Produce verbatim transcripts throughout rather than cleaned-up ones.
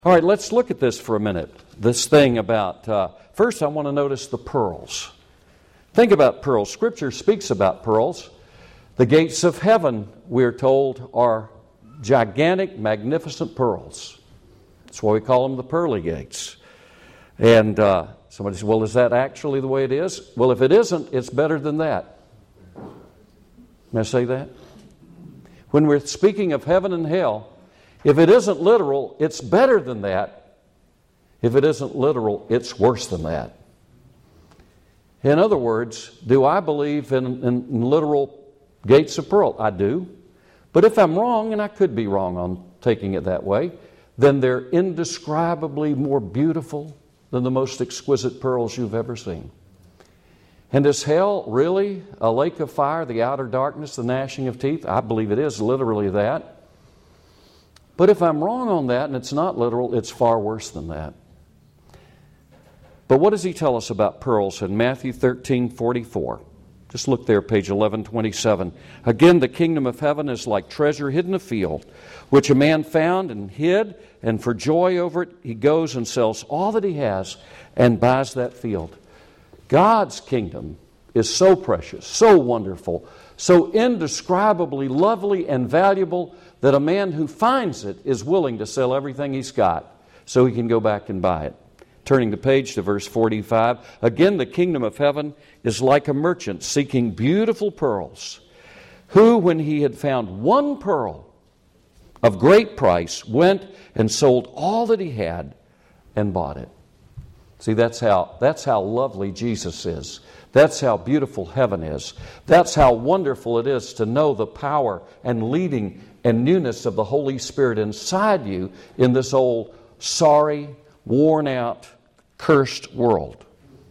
All right, let's look at this for a minute. This thing about, uh, first I want to notice the pearls. Think about pearls. Scripture speaks about pearls. The gates of heaven, we're told, are gigantic, magnificent pearls. That's why we call them the pearly gates. And uh, somebody says, well, is that actually the way it is? Well, if it isn't, it's better than that. May I say that? When we're speaking of heaven and hell, if it isn't literal, it's better than that. If it isn't literal, it's worse than that. In other words, do I believe in, in literal gates of pearl? I do. But if I'm wrong, and I could be wrong on taking it that way, then they're indescribably more beautiful than the most exquisite pearls you've ever seen. And is hell really a lake of fire, the outer darkness, the gnashing of teeth? I believe it is literally that. But if I'm wrong on that and it's not literal, it's far worse than that. But what does he tell us about pearls in Matthew thirteen forty-four? Just look there, page eleven twenty-seven. Again, the kingdom of heaven is like treasure hid in a field, which a man found and hid, and for joy over it, he goes and sells all that he has and buys that field. God's kingdom is so precious, so wonderful, so indescribably lovely and valuable that a man who finds it is willing to sell everything he's got so he can go back and buy it. Turning the page to verse forty-five. Again, the kingdom of heaven is like a merchant seeking beautiful pearls, who, when he had found one pearl of great price, went and sold all that he had and bought it. See, that's how, that's how lovely Jesus is. That's how beautiful heaven is. That's how wonderful it is to know the power and leading and newness of the Holy Spirit inside you in this old, sorry, worn out, cursed world.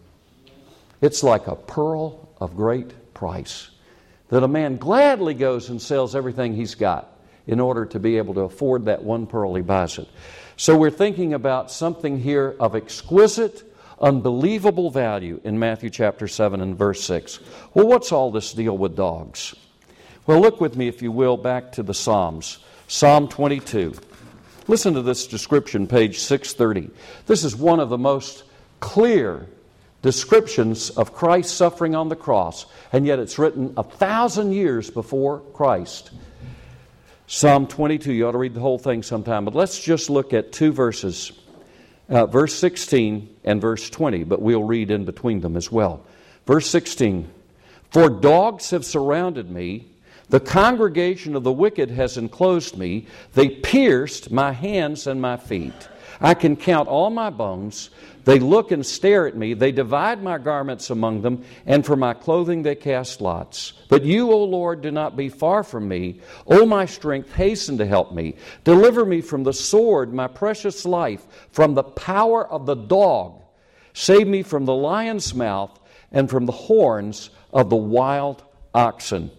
It's like a pearl of great price that a man gladly goes and sells everything he's got in order to be able to afford that one pearl. He buys it. So we're thinking about something here of exquisite, unbelievable value in Matthew chapter seven and verse six. Well, what's all this deal with dogs? Well, look with me, if you will, back to the Psalms. Psalm twenty-two. Listen to this description, page six thirty. This is one of the most clear descriptions of Christ's suffering on the cross, and yet it's written a thousand years before Christ. Psalm twenty-two, you ought to read the whole thing sometime, but let's just look at two verses, uh, verse sixteen and verse twenty, but we'll read in between them as well. Verse sixteen, for dogs have surrounded me, the congregation of the wicked has enclosed me. They pierced my hands and my feet. I can count all my bones. They look and stare at me. They divide my garments among them, and for my clothing they cast lots. But you, O Lord, do not be far from me. O my strength, hasten to help me. Deliver me from the sword, my precious life, from the power of the dog. Save me from the lion's mouth and from the horns of the wild oxen.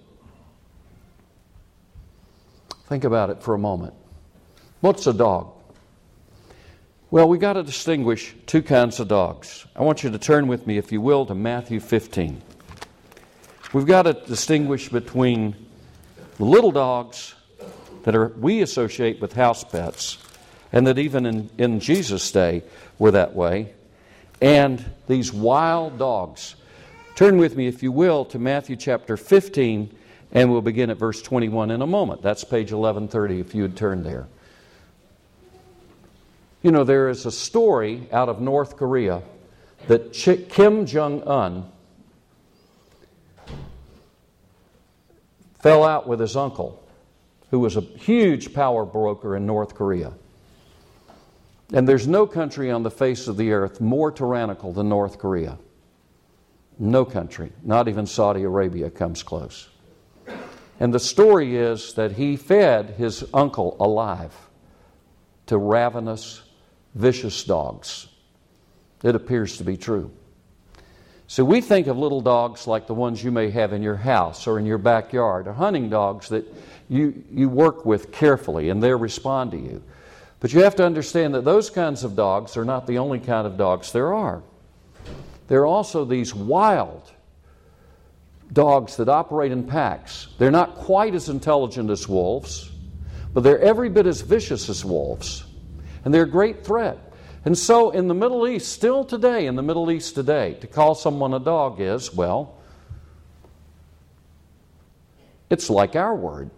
Think about it for a moment. What's a dog? Well, we got to distinguish two kinds of dogs. I want you to turn with me, if you will, to Matthew fifteen. We've got to distinguish between the little dogs that are we associate with house pets, and that even in, in Jesus' day were that way, and these wild dogs. Turn with me, if you will, to Matthew chapter fifteen, and we'll begin at verse twenty-one in a moment. That's page eleven thirty if you would turn there. You know, there is a story out of North Korea that Ch- Kim Jong-un fell out with his uncle, who was a huge power broker in North Korea. And there's no country on the face of the earth more tyrannical than North Korea. No country, not even Saudi Arabia, comes close. And the story is that he fed his uncle alive to ravenous, vicious dogs. It appears to be true. So we think of little dogs like the ones you may have in your house or in your backyard, or hunting dogs that you, you work with carefully and they respond to you. But you have to understand that those kinds of dogs are not the only kind of dogs there are. There are also these wild dogs that operate in packs. They're not quite as intelligent as wolves, but they're every bit as vicious as wolves. And they're a great threat. And so in the Middle East, still today, in the Middle East today, to call someone a dog is, well, it's like our word.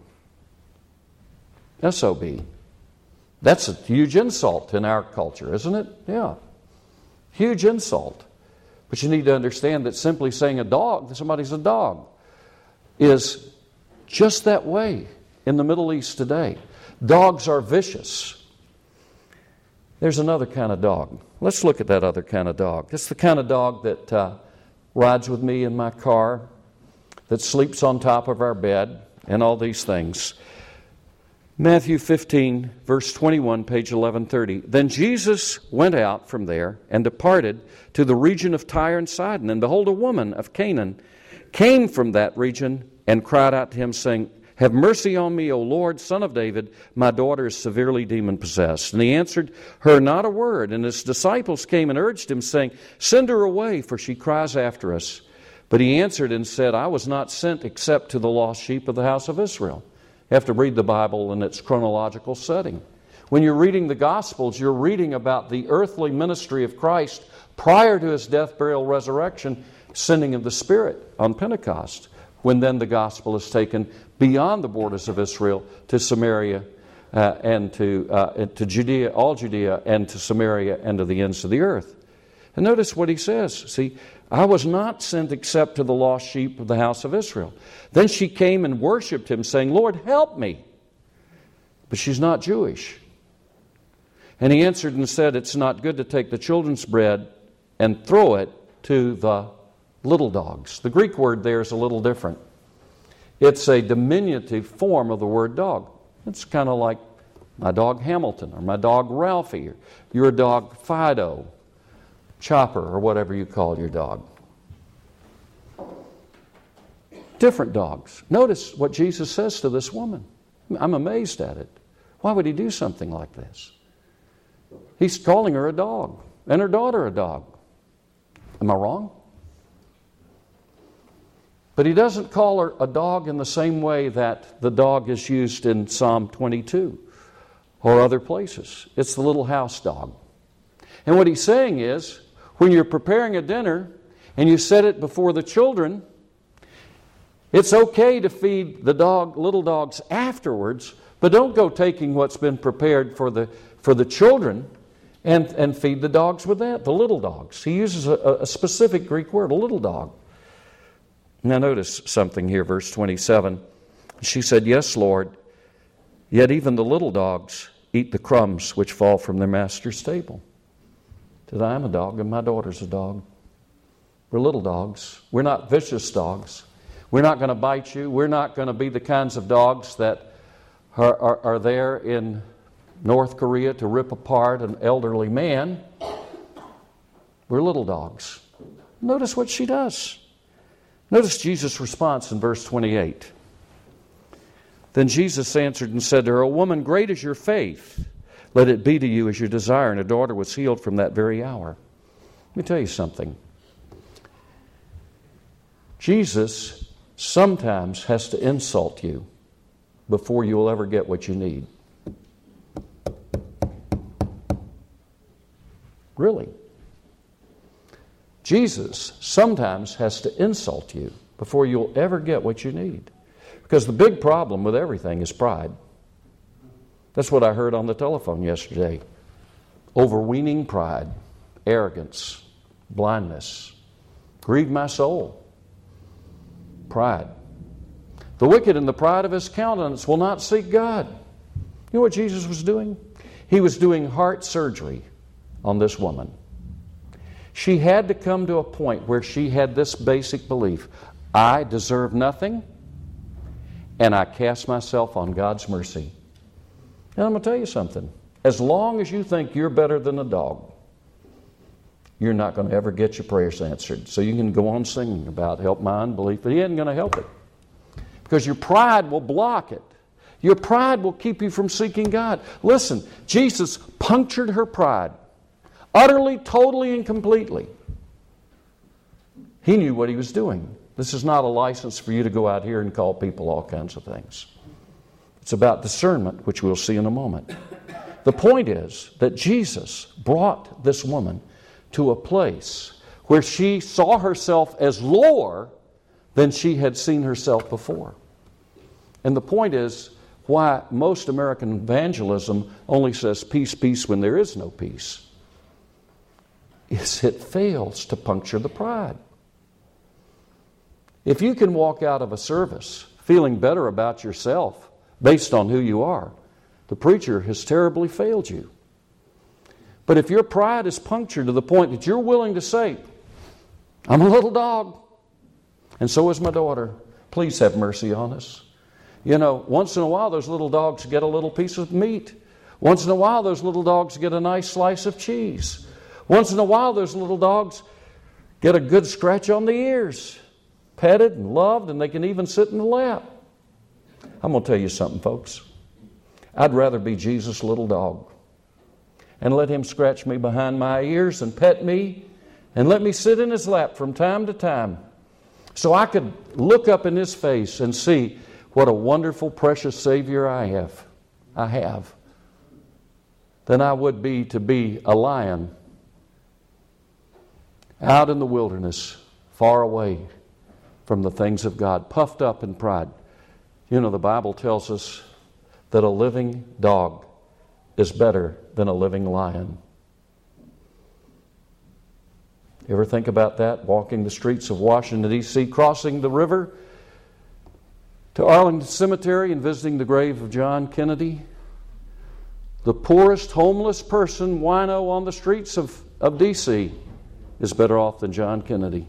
S O B. That's a huge insult in our culture, isn't it? Yeah. Huge insult. But you need to understand that simply saying a dog, that somebody's a dog, is just that way in the Middle East today. Dogs are vicious. There's another kind of dog. Let's look at that other kind of dog. It's the kind of dog that uh, rides with me in my car, that sleeps on top of our bed, and all these things. Matthew fifteen, verse twenty-one, page eleven thirty. Then Jesus went out from there and departed to the region of Tyre and Sidon. And behold, a woman of Canaan came from that region and cried out to him, saying, Have mercy on me, O Lord, Son of David. My daughter is severely demon-possessed. And he answered her not a word. And his disciples came and urged him, saying, Send her away, for she cries after us. But he answered and said, I was not sent except to the lost sheep of the house of Israel. You have to read the Bible in its chronological setting. When you're reading the Gospels, you're reading about the earthly ministry of Christ prior to his death, burial, resurrection, sending of the Spirit on Pentecost, when then the Gospel is taken beyond the borders of Israel to Samaria uh, and to, uh, to Judea, all Judea, and to Samaria and to the ends of the earth. And notice what he says. See, I was not sent except to the lost sheep of the house of Israel. Then she came and worshipped him, saying, Lord, help me. But she's not Jewish. And he answered and said, It's not good to take the children's bread and throw it to the little dogs. The Greek word there is a little different. It's a diminutive form of the word dog. It's kind of like my dog Hamilton or my dog Ralphie or your dog Fido, Chopper, or whatever you call your dog. Different dogs. Notice what Jesus says to this woman. I'm amazed at it. Why would he do something like this? He's calling her a dog and her daughter a dog. Am I wrong? But he doesn't call her a dog in the same way that the dog is used in Psalm twenty-two or other places. It's the little house dog. And what he's saying is, when you're preparing a dinner and you set it before the children, it's okay to feed the dog, little dogs afterwards, but don't go taking what's been prepared for the for the children and, and feed the dogs with that, the little dogs. He uses a, a specific Greek word, a little dog. Now notice something here, verse twenty-seven. She said, Yes, Lord, yet even the little dogs eat the crumbs which fall from their master's table. Said, I am a dog and my daughter's a dog. We're little dogs. We're not vicious dogs. We're not going to bite you. We're not going to be the kinds of dogs that are, are, are there in North Korea to rip apart an elderly man. We're little dogs. Notice what she does. Notice Jesus' response in verse twenty-eight. Then Jesus answered and said to her, O woman, great is your faith. Let it be to you as you desire. And her daughter was healed from that very hour. Let me tell you something. Jesus sometimes has to insult you before you'll ever get what you need. Really. Jesus sometimes has to insult you before you'll ever get what you need. Because the big problem with everything is pride. That's what I heard on the telephone yesterday. Overweening pride, arrogance, blindness, grieve my soul. Pride. The wicked in the pride of his countenance will not seek God. You know what Jesus was doing? He was doing heart surgery on this woman. She had to come to a point where she had this basic belief. I deserve nothing, and I cast myself on God's mercy. And I'm going to tell you something. As long as you think you're better than a dog, you're not going to ever get your prayers answered. So you can go on singing about help my unbelief, but he isn't going to help it. Because your pride will block it. Your pride will keep you from seeking God. Listen, Jesus punctured her pride. Utterly, totally, and completely. He knew what he was doing. This is not a license for you to go out here and call people all kinds of things. It's about discernment, which we'll see in a moment. The point is that Jesus brought this woman to a place where she saw herself as lower than she had seen herself before. And the point is why most American evangelism only says peace, peace when there is no peace, is it fails to puncture the pride. If you can walk out of a service feeling better about yourself based on who you are, the preacher has terribly failed you. But if your pride is punctured to the point that you're willing to say, I'm a little dog, and so is my daughter, please have mercy on us. You know, once in a while those little dogs get a little piece of meat. Once in a while those little dogs get a nice slice of cheese. Once in a while those little dogs get a good scratch on the ears, petted and loved, and they can even sit in the lap. I'm going to tell you something, folks. I'd rather be Jesus' little dog and let Him scratch me behind my ears and pet me and let me sit in His lap from time to time so I could look up in His face and see what a wonderful, precious Savior I have. I have. Than I would be to be a lion out in the wilderness, far away from the things of God, puffed up in pride. You know, the Bible tells us that a living dog is better than a living lion. You ever think about that? Walking the streets of Washington, D C, crossing the river to Arlington Cemetery and visiting the grave of John Kennedy. The poorest homeless person, wino, on the streets of, of D C is better off than John Kennedy.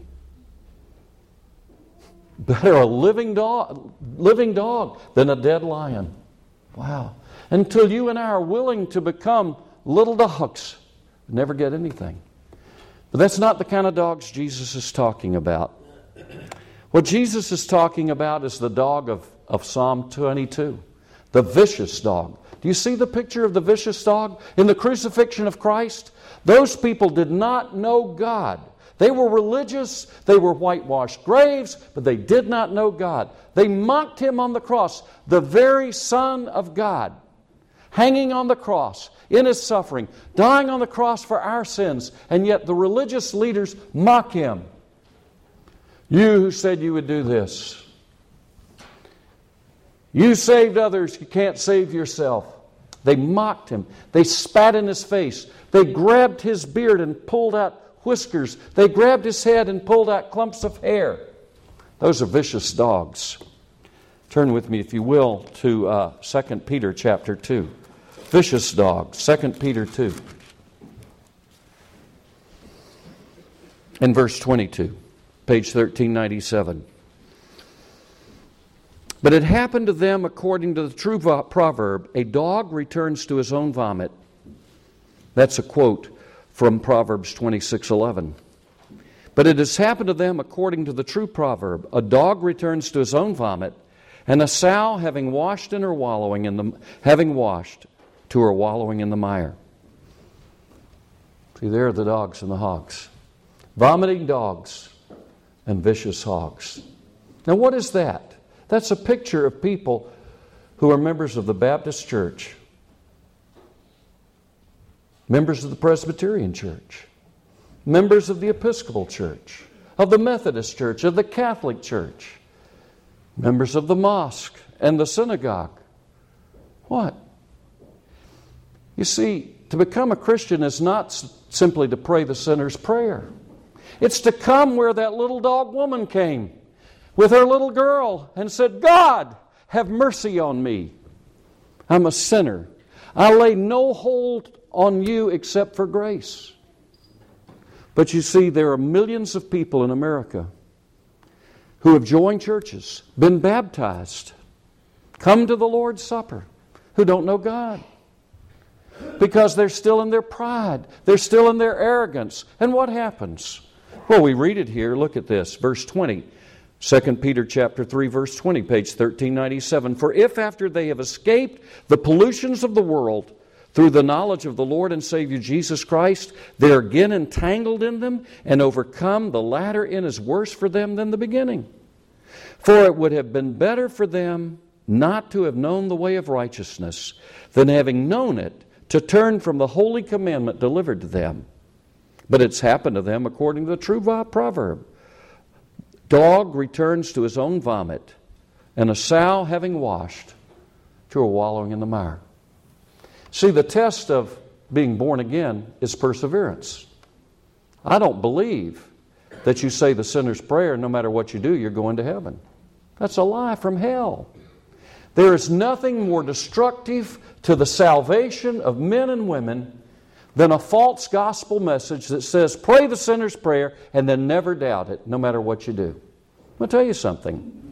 Better a living dog, living dog than a dead lion. Wow. Until you and I are willing to become little dogs, never get anything. But that's not the kind of dogs Jesus is talking about. What Jesus is talking about is the dog of, of Psalm twenty-two, the vicious dog. Do you see the picture of the vicious dog? In the crucifixion of Christ, those people did not know God. They were religious, they were whitewashed graves, but they did not know God. They mocked Him on the cross, the very Son of God, hanging on the cross in His suffering, dying on the cross for our sins, and yet the religious leaders mock Him. You who said you would do this. You saved others, you can't save yourself. They mocked Him. They spat in His face. They grabbed His beard and pulled out whiskers. They grabbed His head and pulled out clumps of hair. Those are vicious dogs. Turn with me, if you will, to uh, Second Peter chapter two. Vicious dogs, Second Peter two. In verse twenty-two, page thirteen ninety-seven. But it happened to them according to the true proverb, a dog returns to his own vomit. That's a quote from Proverbs twenty-six eleven. But it has happened to them according to the true proverb, a dog returns to his own vomit, and a sow having washed in her wallowing in the having washed to her wallowing in the mire. See, there are the dogs and the hogs. Vomiting dogs and vicious hogs. Now what is that? That's a picture of people who are members of the Baptist Church, members of the Presbyterian Church, members of the Episcopal Church, of the Methodist Church, of the Catholic Church, members of the mosque and the synagogue. What? You see, to become a Christian is not simply to pray the sinner's prayer. It's to come where that little dog woman came with her little girl and said, God, have mercy on me. I'm a sinner. I lay no hold on you except for grace. But you see, there are millions of people in America who have joined churches, been baptized, come to the Lord's Supper, who don't know God. Because they're still in their pride. They're still in their arrogance. And what happens? Well, we read it here. Look at this, verse twenty. Second Peter chapter three, verse twenty, page thirteen ninety-seven. For if after they have escaped the pollutions of the world through the knowledge of the Lord and Savior Jesus Christ, they are again entangled in them and overcome, the latter end is worse for them than the beginning. For it would have been better for them not to have known the way of righteousness than having known it, to turn from the holy commandment delivered to them. But it's happened to them according to the true proverb. Dog returns to his own vomit, and a sow having washed to her wallowing in the mire. See, the test of being born again is perseverance. I don't believe that you say the sinner's prayer, no matter what you do, you're going to heaven. That's a lie from hell. There is nothing more destructive to the salvation of men and women than a false gospel message that says, pray the sinner's prayer and then never doubt it, no matter what you do. I'll tell you something.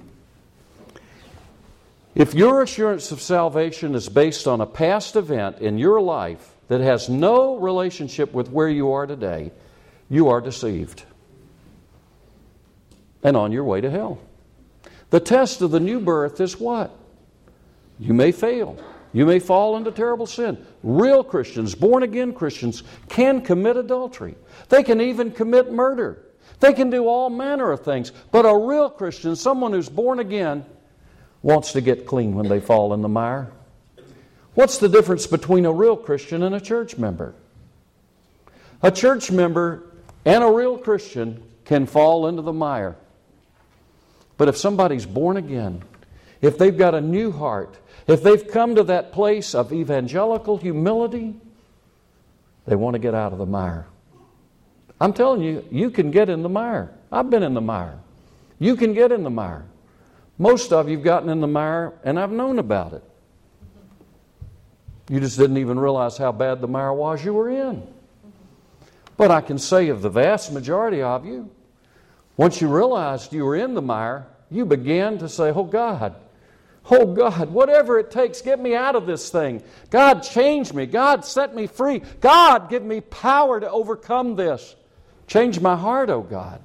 If your assurance of salvation is based on a past event in your life that has no relationship with where you are today, you are deceived and on your way to hell. The test of the new birth is what? You may fail. You may fall into terrible sin. Real Christians, born-again Christians, can commit adultery. They can even commit murder. They can do all manner of things. But a real Christian, someone who's born again, wants to get clean when they fall in the mire. What's the difference between a real Christian and a church member? A church member and a real Christian can fall into the mire. But if somebody's born again, if they've got a new heart, if they've come to that place of evangelical humility, they want to get out of the mire. I'm telling you, you can get in the mire. I've been in the mire. You can get in the mire. Most of you have gotten in the mire, and I've known about it. You just didn't even realize how bad the mire was you were in. But I can say of the vast majority of you, once you realized you were in the mire, you began to say, oh God, oh God, whatever it takes, get me out of this thing. God, change me. God, set me free. God, give me power to overcome this. Change my heart, oh God.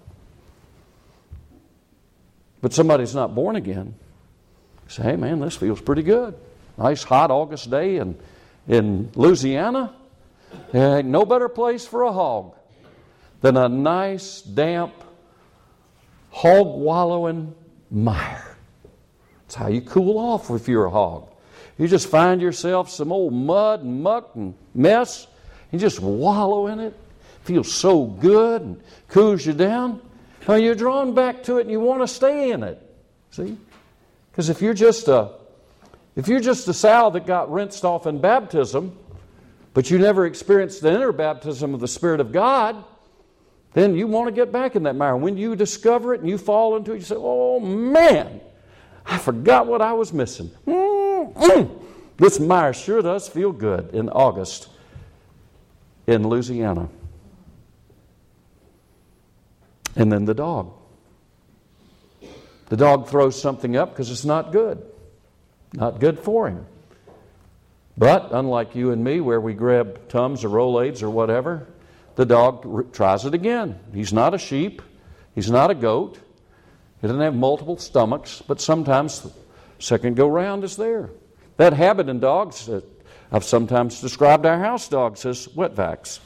But somebody's not born again. You say, hey man, this feels pretty good. Nice hot August day in, in Louisiana. There ain't no better place for a hog than a nice, damp, hog-wallowing mire. That's how you cool off if you're a hog. You just find yourself some old mud and muck and mess. You just wallow in it. Feels so good and cools you down. Now you're drawn back to it and you want to stay in it. See? Because if you're just a if you're just a sow that got rinsed off in baptism, but you never experienced the inner baptism of the Spirit of God, then you want to get back in that mire. When you discover it and you fall into it, you say, oh man, I forgot what I was missing. Mm-mm. This mire sure does feel good in August in Louisiana. And then the dog. The dog throws something up because it's not good. Not good for him. But unlike you and me, where we grab Tums or Rolaids or whatever, the dog r- tries it again. He's not a sheep. He's not a goat. He doesn't have multiple stomachs, but sometimes the second go-round is there. That habit in dogs, uh, I've sometimes described our house dogs as wet vacs.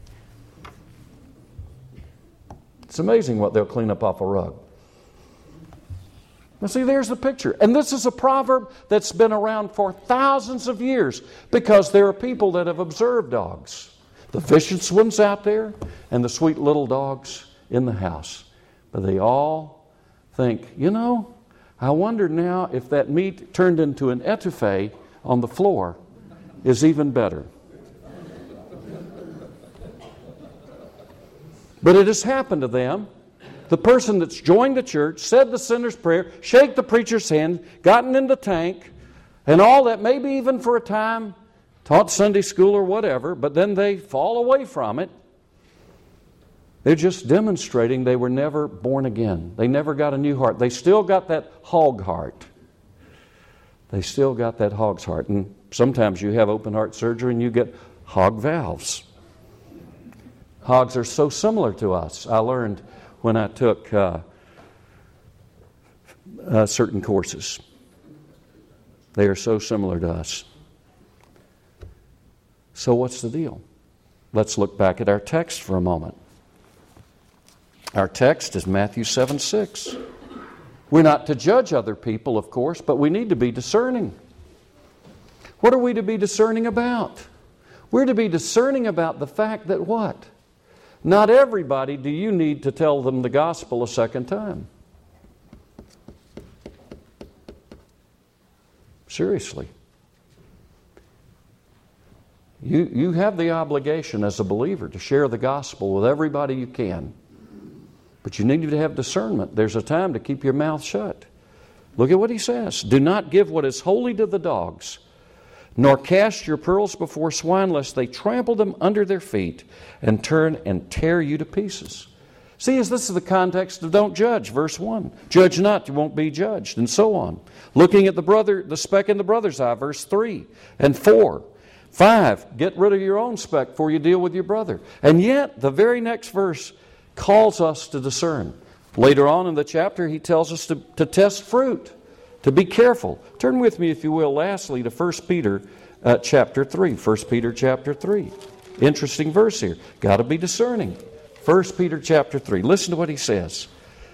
It's amazing what they'll clean up off a rug. Now see, there's the picture. And this is a proverb that's been around for thousands of years because there are people that have observed dogs. The vicious ones out there and the sweet little dogs in the house. But they all think, you know, I wonder now if that meat turned into an etouffee on the floor is even better. But it has happened to them. The person that's joined the church, said the sinner's prayer, shake the preacher's hand, gotten in the tank, and all that, maybe even for a time, taught Sunday school or whatever, but then they fall away from it. They're just demonstrating they were never born again. They never got a new heart. They still got that hog heart. They still got that hog's heart. And sometimes you have open heart surgery and you get hog valves. Hogs are so similar to us. I learned when I took uh, uh, certain courses. They are so similar to us. So what's the deal? Let's look back at our text for a moment. Our text is Matthew seven six. We're not to judge other people, of course, but we need to be discerning. What are we to be discerning about? We're to be discerning about the fact that what? Not everybody do you need to tell them the gospel a second time. Seriously. You, you have the obligation as a believer to share the gospel with everybody you can. But you need to have discernment. There's a time to keep your mouth shut. Look at what he says. Do not give what is holy to the dogs, nor cast your pearls before swine, lest they trample them under their feet and turn and tear you to pieces. See, as this is the context of don't judge, verse one. Judge not, you won't be judged, and so on. Looking at the brother, the speck in the brother's eye, verse three and four. Five, get rid of your own speck before you deal with your brother. And yet, the very next verse calls us to discern. Later on in the chapter, he tells us to, to test fruit, to be careful. Turn with me, if you will, lastly, to First Peter uh, chapter three. First Peter chapter three. Interesting verse here. Got to be discerning. First Peter chapter three. Listen to what he says.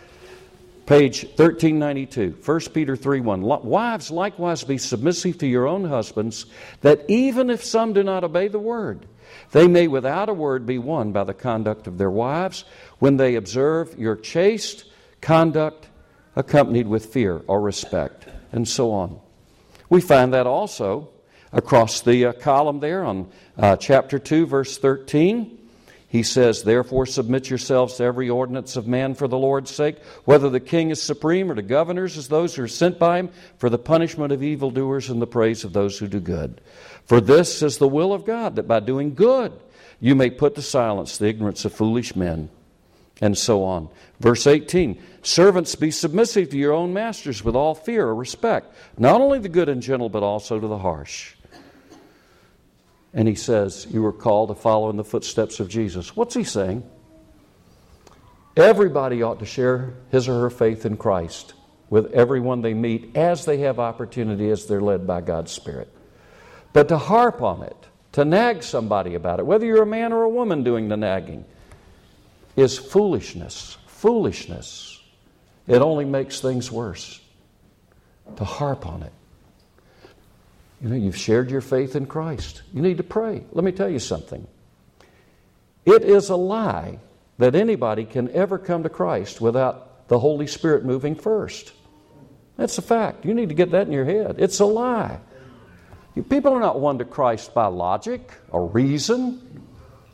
Page thirteen ninety-two. First Peter three one. Wives, likewise be submissive to your own husbands, that even if some do not obey the word, they may without a word be won by the conduct of their wives, when they observe your chaste conduct accompanied with fear or respect, and so on. We find that also across the uh, column there on uh, chapter two, verse thirteen. He says, therefore submit yourselves to every ordinance of man for the Lord's sake, whether the king is supreme or to governors as those who are sent by him, for the punishment of evildoers and the praise of those who do good. For this is the will of God, that by doing good you may put to silence the ignorance of foolish men, and so on. Verse eighteen, servants, be submissive to your own masters with all fear or respect, not only the good and gentle, but also to the harsh. And he says, you were called to follow in the footsteps of Jesus. What's he saying? Everybody ought to share his or her faith in Christ with everyone they meet as they have opportunity, as they're led by God's Spirit. But to harp on it, to nag somebody about it, whether you're a man or a woman doing the nagging, is foolishness. Foolishness. It only makes things worse. To harp on it. You know, you've shared your faith in Christ. You need to pray. Let me tell you something. It is a lie that anybody can ever come to Christ without the Holy Spirit moving first. That's a fact. You need to get that in your head. It's a lie. People are not won to Christ by logic or reason.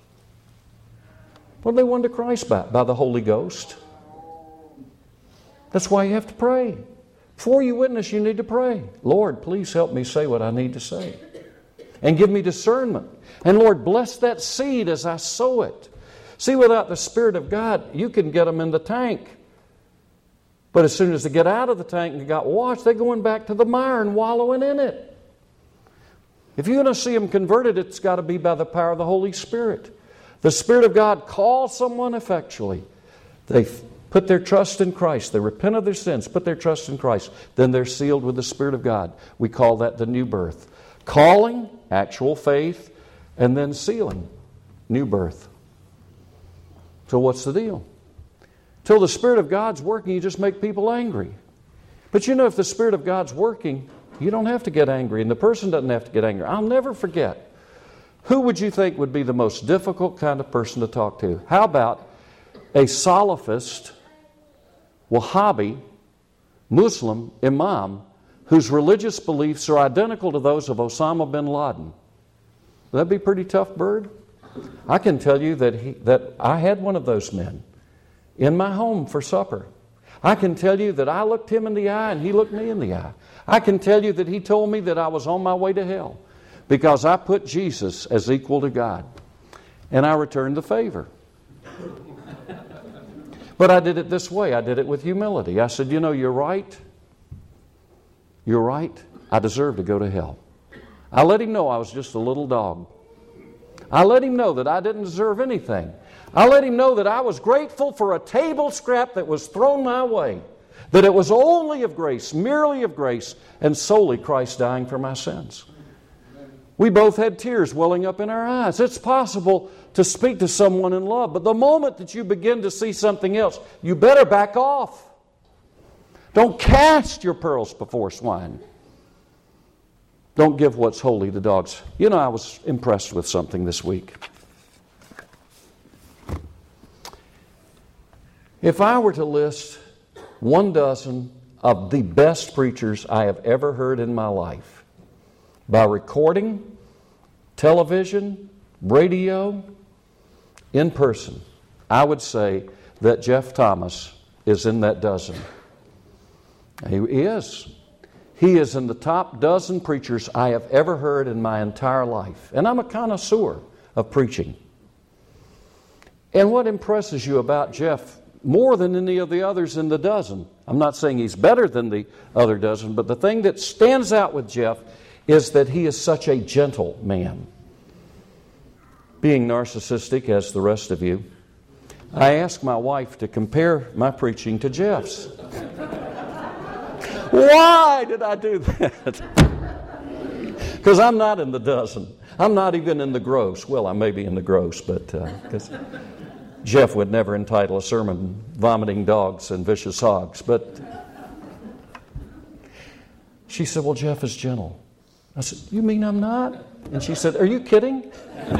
What are they won to Christ by? By the Holy Ghost. That's why you have to pray. Before you witness, you need to pray. Lord, please help me say what I need to say. And give me discernment. And Lord, bless that seed as I sow it. See, without the Spirit of God, you can get them in the tank. But as soon as they get out of the tank and got washed, they're going back to the mire and wallowing in it. If you're going to see them converted, it's got to be by the power of the Holy Spirit. The Spirit of God calls someone effectually. They put their trust in Christ. They repent of their sins, put their trust in Christ. Then they're sealed with the Spirit of God. We call that the new birth. Calling, actual faith, and then sealing, new birth. So what's the deal? Till the Spirit of God's working, you just make people angry. But you know, if the Spirit of God's working, you don't have to get angry, and the person doesn't have to get angry. I'll never forget. Who would you think would be the most difficult kind of person to talk to? How about a Salafist, Wahhabi, Muslim imam whose religious beliefs are identical to those of Osama bin Laden? Would that be a pretty tough bird? I can tell you that he, that I had one of those men in my home for supper. I can tell you that I looked him in the eye and he looked me in the eye. I can tell you that he told me that I was on my way to hell because I put Jesus as equal to God. And I returned the favor. But I did it this way. I did it with humility. I said, you know, you're right. You're right. I deserve to go to hell. I let him know I was just a little dog. I let him know that I didn't deserve anything. I let him know that I was grateful for a table scrap that was thrown my way. That it was only of grace, merely of grace, and solely Christ dying for my sins. We both had tears welling up in our eyes. It's possible to speak to someone in love, but the moment that you begin to see something else, you better back off. Don't cast your pearls before swine. don't give what's holy to dogs. You know, I was impressed with something this week. If I were to list one dozen of the best preachers I have ever heard in my life, by recording, television, radio, in person, I would say that Jeff Thomas is in that dozen. He is. He is in the top dozen preachers I have ever heard in my entire life. And I'm a connoisseur of preaching. And what impresses you about Jeff more than any of the others in the dozen? I'm not saying he's better than the other dozen, but the thing that stands out with Jeff is that he is such a gentle man. Being narcissistic, as the rest of you, I asked my wife to compare my preaching to Jeff's. Why did I do that? Because I'm not in the dozen. I'm not even in the gross. Well, I may be in the gross, but because uh, Jeff would never entitle a sermon "Vomiting Dogs and Vicious Hogs." But she said, "Well, Jeff is gentle." I said, "You mean I'm not?" And she said, "Are you kidding?"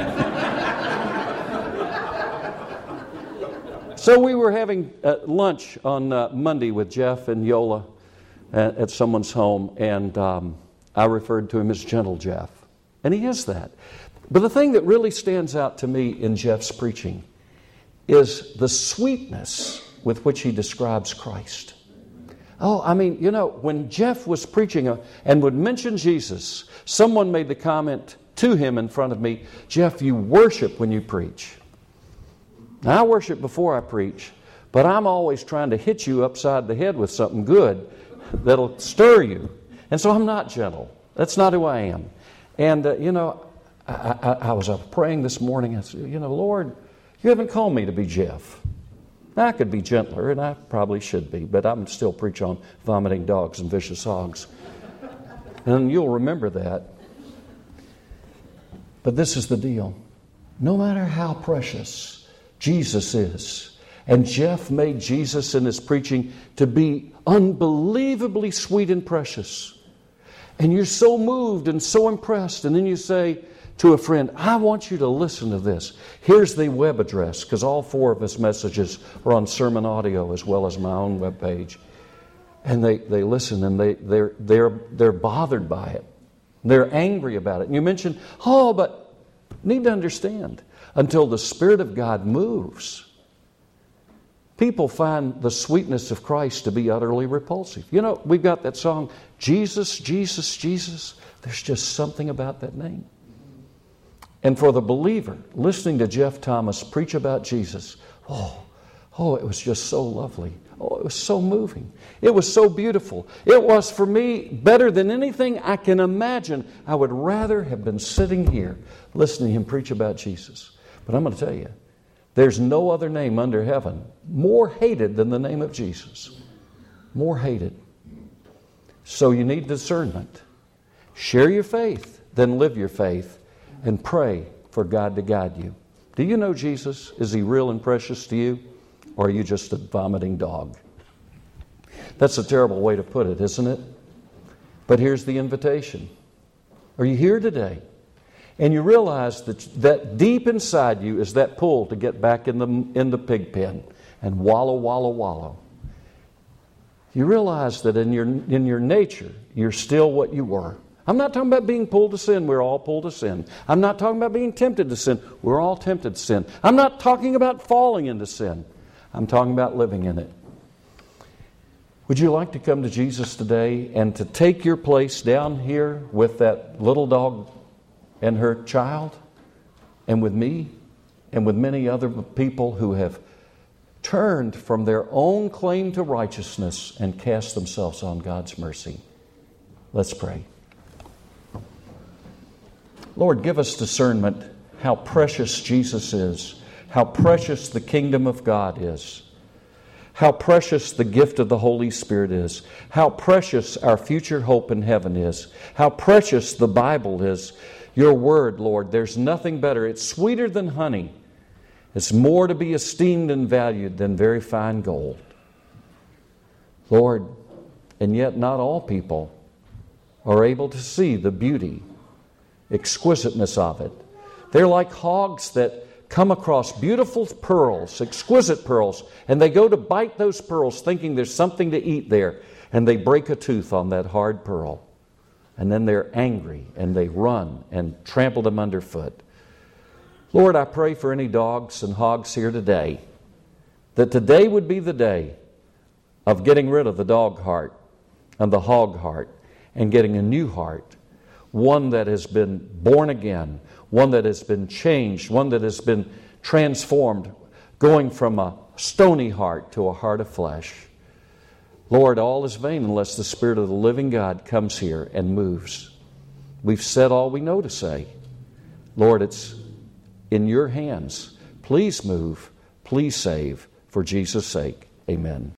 So we were having uh, lunch on uh, Monday with Jeff and Yola at, at someone's home, and um, I referred to him as Gentle Jeff. And he is that. But the thing that really stands out to me in Jeff's preaching is the sweetness with which he describes Christ. Oh, I mean, you know, when Jeff was preaching a, and would mention Jesus, someone made the comment to him in front of me, "Jeff, you worship when you preach." Now, I worship before I preach, but I'm always trying to hit you upside the head with something good that'll stir you. And so I'm not gentle. That's not who I am. And, uh, you know, I, I, I was up praying this morning. I said, you know, Lord, you haven't called me to be Jeff. Now, I could be gentler, and I probably should be, but I'm still preach on vomiting dogs and vicious hogs. And you'll remember that. But this is the deal. No matter how precious Jesus is, and Jeff made Jesus in his preaching to be unbelievably sweet and precious, and you're so moved and so impressed, and then you say to a friend, "I want you to listen to this. Here's the web address," because all four of his messages are on sermon audio as well as my own web page. And they, they listen, and they, they're, they're, they're bothered by it. They're angry about it. And you mention, oh, but need to understand, until the Spirit of God moves, people find the sweetness of Christ to be utterly repulsive. You know, we've got that song, Jesus, Jesus, Jesus. There's just something about that name. And for the believer, listening to Jeff Thomas preach about Jesus, oh, oh, it was just so lovely. Oh, it was so moving. It was so beautiful. It was, for me, better than anything I can imagine. I would rather have been sitting here listening to him preach about Jesus. But I'm going to tell you, there's no other name under heaven more hated than the name of Jesus. More hated. So you need discernment. Share your faith, then live your faith, and pray for God to guide you. Do you know Jesus? Is he real and precious to you? Or are you just a vomiting dog? That's a terrible way to put it, isn't it? But here's the invitation. Are you here today? And you realize that, that deep inside you is that pull to get back in the, in the pig pen and wallow, wallow, wallow. You realize that in your, in your nature, you're still what you were. I'm not talking about being pulled to sin. We're all pulled to sin. I'm not talking about being tempted to sin. We're all tempted to sin. I'm not talking about falling into sin. I'm talking about living in it. Would you like to come to Jesus today and to take your place down here with that little dog and her child, and with me, and with many other people who have turned from their own claim to righteousness and cast themselves on God's mercy? Let's pray. Lord, give us discernment how precious Jesus is, how precious the kingdom of God is, how precious the gift of the Holy Spirit is, how precious our future hope in heaven is, how precious the Bible is. Your word, Lord, there's nothing better. It's sweeter than honey. It's more to be esteemed and valued than very fine gold. Lord, and yet not all people are able to see the beauty, exquisiteness of it. They're like hogs that come across beautiful pearls, exquisite pearls, and they go to bite those pearls thinking there's something to eat there, and they break a tooth on that hard pearl. And then they're angry, and they run and trample them underfoot. Lord, I pray for any dogs and hogs here today, that today would be the day of getting rid of the dog heart and the hog heart and getting a new heart, one that has been born again, one that has been changed, one that has been transformed, going from a stony heart to a heart of flesh. Lord, all is vain unless the Spirit of the living God comes here and moves. We've said all we know to say. Lord, it's in your hands. Please move. Please save. For Jesus' sake, amen.